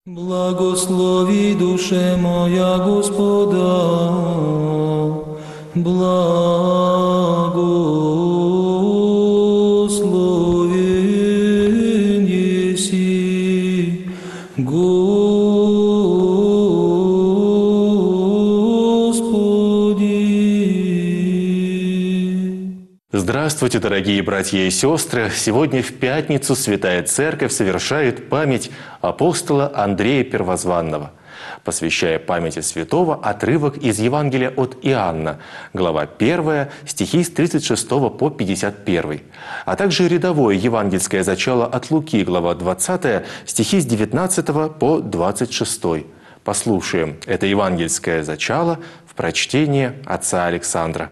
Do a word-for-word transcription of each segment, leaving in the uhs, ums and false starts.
Благослови, душе моя, Господа, благословен еси, Господи. Здравствуйте, дорогие братья и сестры! Сегодня в пятницу Святая Церковь совершает память апостола Андрея Первозванного, посвящая памяти святого отрывок из Евангелия от Иоанна, глава первая, стихи с тридцать шестого по пятьдесят первый, а также рядовое евангельское зачало от Луки, глава двадцатая, стихи с девятнадцатого по двадцать шестой. Послушаем это евангельское зачало в прочтении отца Александра.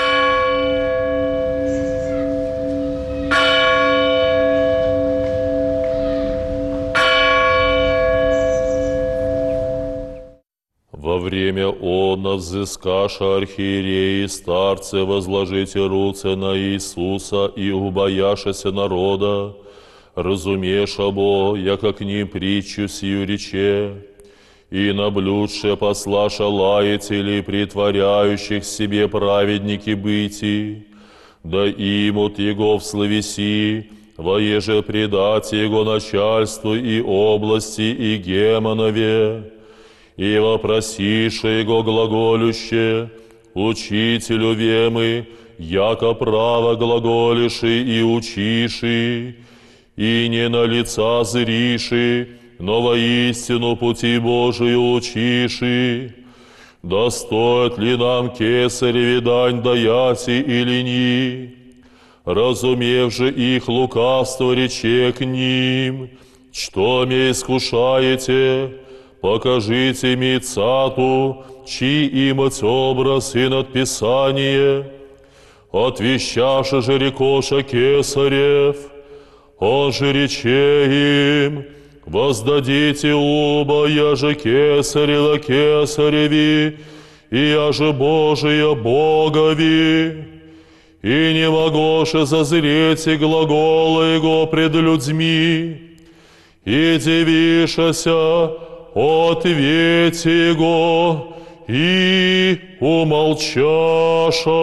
Во время оно взыскаша архиереи старцы возложите руце на Иисуса и убояшася народа, разумеша бо, яко к ним притчу сию рече, и наблюдше послаша лаятелей, притворяющих себе праведники быти, да имут его в словеси, воеже предать его начальству и области и гемонове, и вопросише его глаголюще, учителю вемы, яко право глаголиши и учиши, и не на лица зриши, но воистину пути Божию учиши. Достоит ли нам кесареве дань даяти или ни? Разумев же их лукавство, рече к ним, что ме искушаете? Покажите ми цату, чьи имать образ и надписание. Отвещаша же рекоша кесарев, он же рече им, воздадите оба, я же кесарева кесареви, и я же Божия Богови. И не могоше зазреть и глагола его пред людьми, и дивишася, ответь его и умолчаша.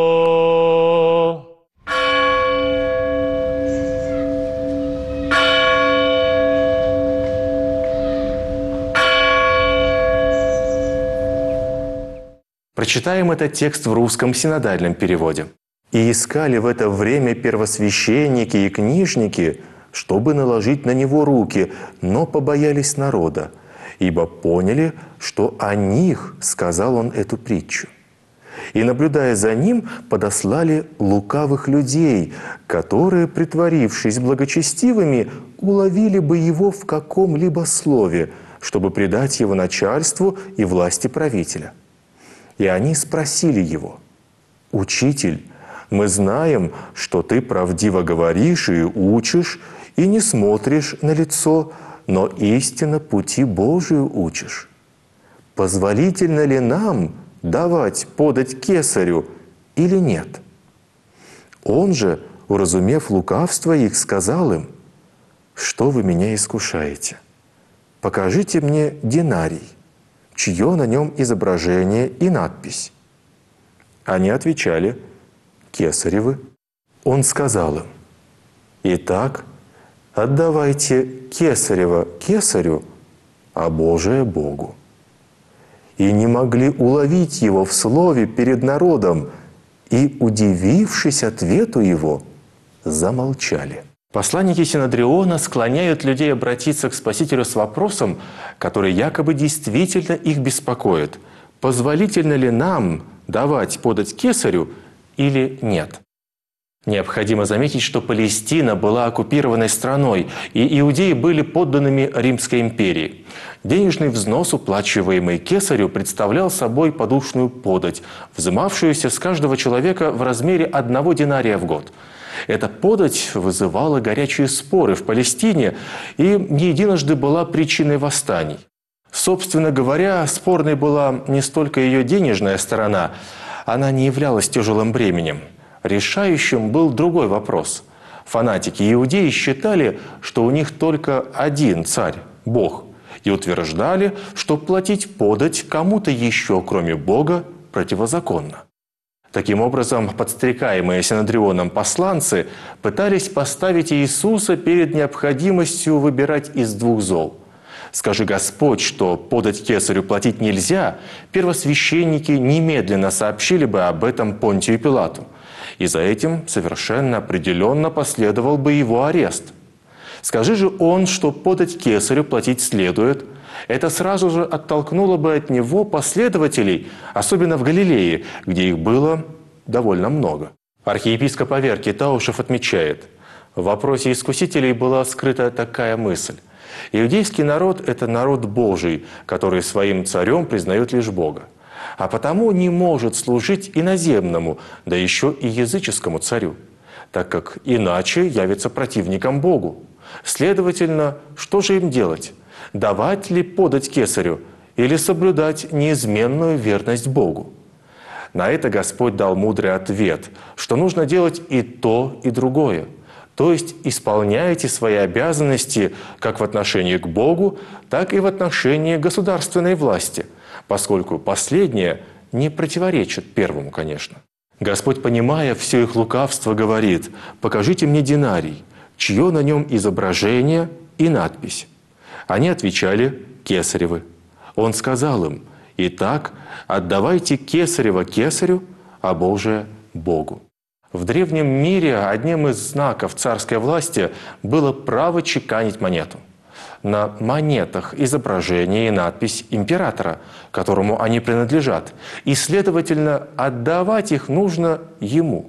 Прочитаем этот текст в русском синодальном переводе. «И искали в это время первосвященники и книжники, чтобы наложить на него руки, но побоялись народа, ибо поняли, что о них сказал он эту притчу. И, наблюдая за ним, подослали лукавых людей, которые, притворившись благочестивыми, уловили бы его в каком-либо слове, чтобы предать его начальству и власти правителя. И они спросили его: «Учитель, мы знаем, что ты правдиво говоришь и учишь, и не смотришь на лицо, но истинно пути Божию учишь. Позволительно ли нам давать подать кесарю или нет?» Он же, уразумев лукавство их, сказал им: «Что вы меня искушаете? Покажите мне динарий, чье на нем изображение и надпись». Они отвечали: «Кесаревы». Он сказал им: «Итак, отдавайте кесарева кесарю, а Божие Богу». И не могли уловить его в слове перед народом, и, удивившись ответу его, замолчали. Посланники Синодриона склоняют людей обратиться к Спасителю с вопросом, который якобы действительно их беспокоит: позволительно ли нам давать подать кесарю или нет? Необходимо заметить, что Палестина была оккупированной страной, и иудеи были подданными Римской империи. Денежный взнос, уплачиваемый кесарю, представлял собой подушную подать, взымавшуюся с каждого человека в размере одного динария в год. Эта подать вызывала горячие споры в Палестине и не единожды была причиной восстаний. Собственно говоря, спорной была не столько ее денежная сторона, она не являлась тяжелым бременем. Решающим был другой вопрос. Фанатики иудеи считали, что у них только один царь – Бог, и утверждали, что платить подать кому-то еще, кроме Бога, противозаконно. Таким образом, подстрекаемые Синедрионом посланцы пытались поставить Иисуса перед необходимостью выбирать из двух зол. Скажи Господь, что подать кесарю платить нельзя, первосвященники немедленно сообщили бы об этом Понтию Пилату, и за этим совершенно определенно последовал бы его арест. Скажи же он, что подать кесарю платить следует, это сразу же оттолкнуло бы от него последователей, особенно в Галилее, где их было довольно много. Архиепископ Аверкий Таушев отмечает, в вопросе искусителей была скрыта такая мысль. Иудейский народ – это народ Божий, который своим царем признает лишь Бога, а потому не может служить иноземному, да еще и языческому царю, так как иначе явится противником Богу. Следовательно, что же им делать? Давать ли подать кесарю или соблюдать неизменную верность Богу? На это Господь дал мудрый ответ, что нужно делать и то, и другое. То есть исполняйте свои обязанности как в отношении к Богу, так и в отношении государственной власти, поскольку последнее не противоречит первому, конечно. Господь, понимая все их лукавство, говорит: «Покажите мне динарий, чье на нем изображение и надпись». Они отвечали: «Кесаревы». Он сказал им: «Итак, отдавайте кесарево кесарю, а Божие – Богу». В древнем мире одним из знаков царской власти было право чеканить монету. На монетах изображение и надпись императора, которому они принадлежат, и, следовательно, отдавать их нужно ему.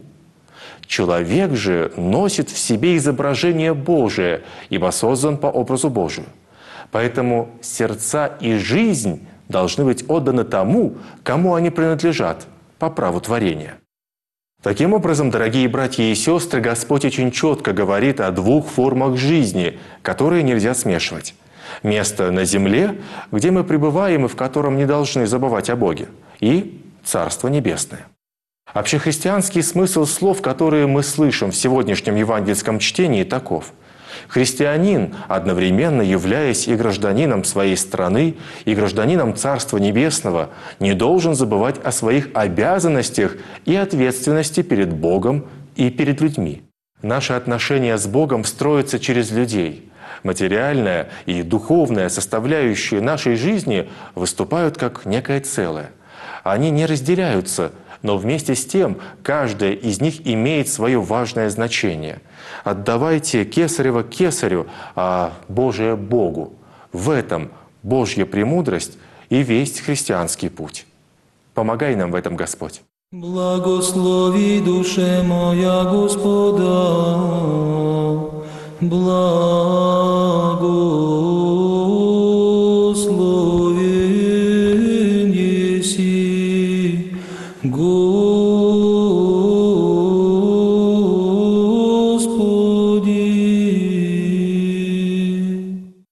Человек же носит в себе изображение Божие, ибо создан по образу Божию. Поэтому сердца и жизнь должны быть отданы тому, кому они принадлежат, по праву творения. Таким образом, дорогие братья и сестры, Господь очень четко говорит о двух формах жизни, которые нельзя смешивать. Место на земле, где мы пребываем и в котором не должны забывать о Боге, и Царство Небесное. Общехристианский смысл слов, которые мы слышим в сегодняшнем евангельском чтении, таков. Христианин, одновременно являясь и гражданином своей страны, и гражданином Царства Небесного, не должен забывать о своих обязанностях и ответственности перед Богом и перед людьми. Наши отношения с Богом строятся через людей. Материальная и духовная составляющие нашей жизни выступают как некое целое. Они не разделяются, но вместе с тем каждая из них имеет свое важное значение. Отдавайте кесарево кесарю, а Божие Богу. В этом Божья премудрость и весь христианский путь. Помогай нам в этом, Господь. Благослови душе моя Господа, благослови.